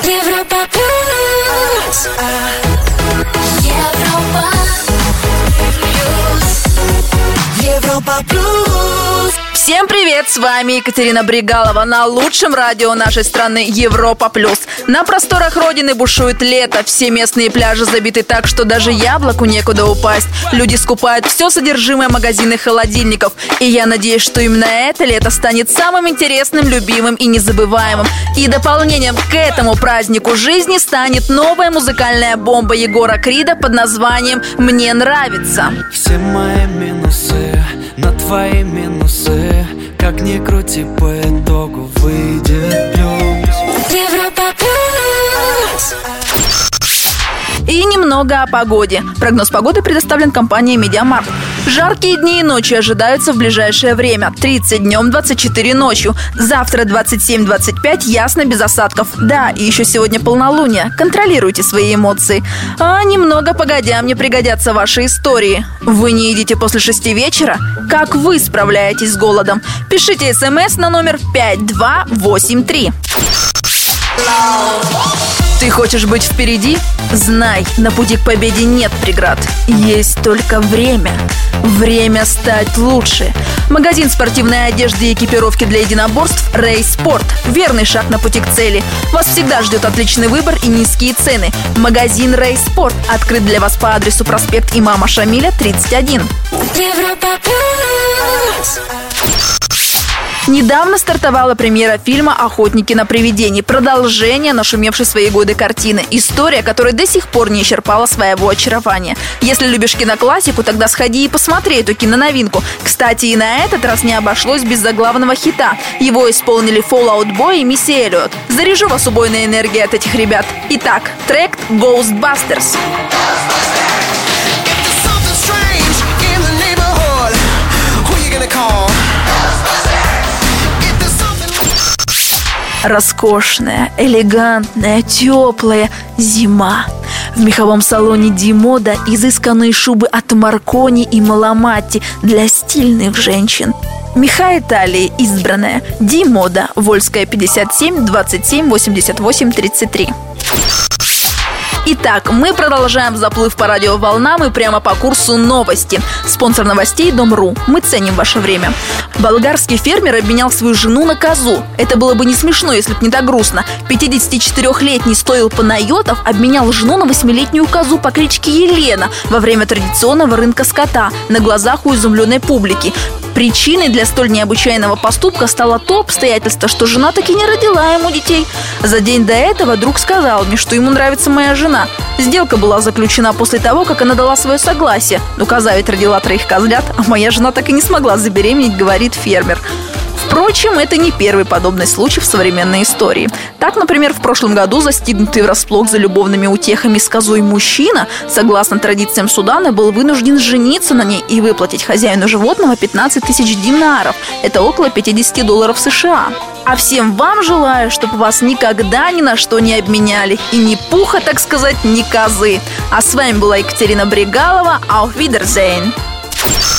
Европа плюс. Европа плюс. Европа плюс. Всем привет, с вами Екатерина Бригалова на лучшем радио нашей страны Европа плюс. На просторах родины бушует лето, все местные пляжи забиты так, что даже яблоку некуда упасть. Люди скупают все содержимое магазинов и холодильников. И я надеюсь, что именно это лето станет самым интересным, любимым и незабываемым. И дополнением к этому празднику жизни станет новая музыкальная бомба Егора Крида под названием «Мне нравится». Все мои минусы на твои минусы. Как ни крути, по итогу выйдет плюс. Европа плюс. И немного о погоде. Прогноз погоды предоставлен компанией Медиамаркт. Жаркие дни и ночи ожидаются в ближайшее время. 30 днем, 24 ночью. Завтра 27-25, ясно, без осадков. Да, и еще сегодня полнолуние. Контролируйте свои эмоции. А немного погодя, мне пригодятся ваши истории. Вы не едите после 6 вечера? Как вы справляетесь с голодом? Пишите смс на номер 5283. Ты хочешь быть впереди? Знай, на пути к победе нет преград. Есть только время. Время стать лучше. Магазин спортивной одежды и экипировки для единоборств Race Sport. Верный шаг на пути к цели. Вас всегда ждет отличный выбор и низкие цены. Магазин Race Sport открыт для вас по адресу проспект Имама Шамиля, 31. Европа плюс. Недавно стартовала премьера фильма «Охотники на привидений». Продолжение нашумевшей в свои годы картины. История, которая до сих пор не исчерпала своего очарования. Если любишь киноклассику, тогда сходи и посмотри эту киноновинку. Кстати, и на этот раз не обошлось без заглавного хита. Его исполнили Fall Out Boy и Мисси Эллиот. Заряжу вас убойной энергией от этих ребят. Итак, трек «Ghostbusters». Роскошная, элегантная, теплая зима. В меховом салоне Ди-Мода изысканные шубы от Маркони и Маламатти для стильных женщин. Меха Италии избранная. Ди-Мода. Вольская, 57 27 88 33. Итак, мы продолжаем заплыв по радиоволнам и прямо по курсу новости. Спонсор новостей Дом.ру. Мы ценим ваше время. Болгарский фермер обменял свою жену на козу. Это было бы не смешно, если бы не так грустно. 54-летний Стоил Панайотов обменял жену на 8-летнюю козу по кличке Елена во время традиционного рынка скота на глазах у изумленной публики. Причиной для столь необычайного поступка стало то обстоятельство, что жена таки не родила ему детей. За день до этого друг сказал мне, что ему нравится моя жена. Сделка была заключена после того, как она дала свое согласие. Но коза ведь родила 3 козлят, а моя жена так и не смогла забеременеть, говорит фермер. Впрочем, это не первый подобный случай в современной истории. Так, например, в прошлом году застигнутый врасплох за любовными утехами с козой мужчина, согласно традициям Судана, был вынужден жениться на ней и выплатить хозяину животного 15 тысяч динаров. Это около $50 США. А всем вам желаю, чтобы вас никогда ни на что не обменяли. И ни пуха, так сказать, ни козы. А с вами была Екатерина Бригалова. Auf Wiedersehen.